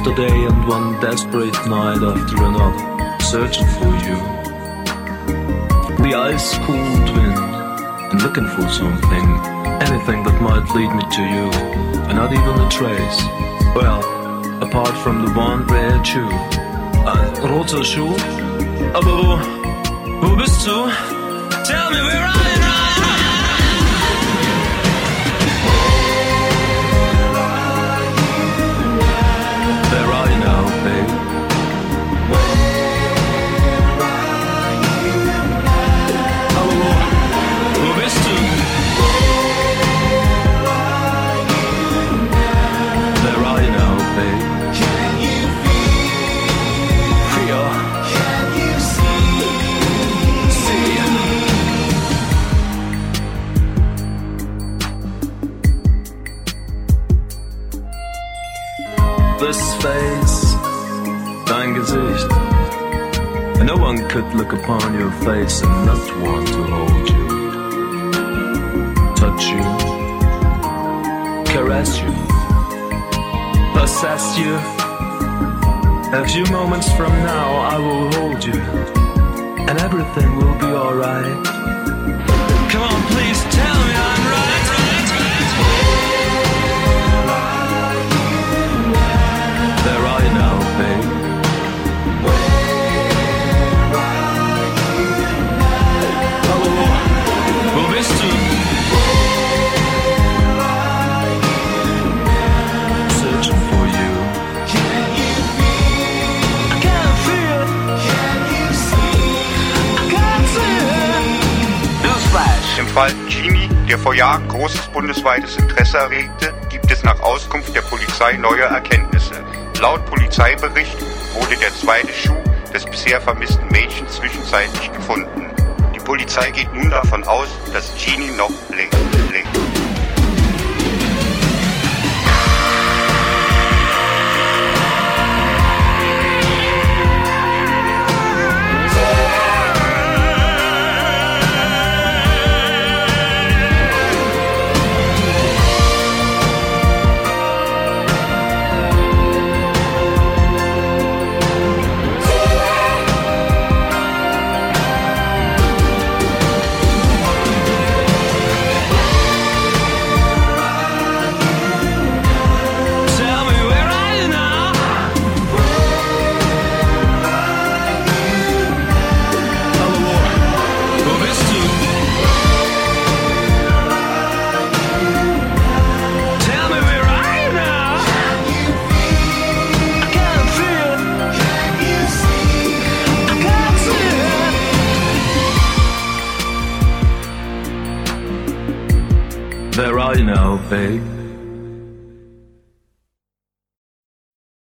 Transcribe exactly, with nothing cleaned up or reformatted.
after day and one desperate night after another, searching for you. The ice-cold wind, and looking for something, anything that might lead me to you, and not even a trace. Well, apart from the one rare Jew. Ein roter Schuh? Aber wo, wo bist du? Tell me where I am. Where are you now, babe? Aber wo, wo bist du? Where are you now, babe? Can you feel? Feel? Can you see? See? This face, dein Gesicht. And no one could look upon your face and not want to hold you, touch you, caress you, possess you. A few moments from now I will hold you, and everything will be alright. Come on, please tell me I'm right, right, right. Where are you now, babe? Hallo, wo bist du? Searching for you. Can you feel? I can't feel. Can you see? I can't see it. Newsflash. Im Fall Genie, der vor Jahren großes bundesweites Interesse erregte, gibt es nach Auskunft der Polizei neue Erkenntnisse. Laut Polizeibericht wurde der zweite Schuh des bisher vermissten Mädchens zwischenzeitlich gefunden. Die Polizei geht nun davon aus, dass Genie noch lebt. lebt. Where are you now, babe?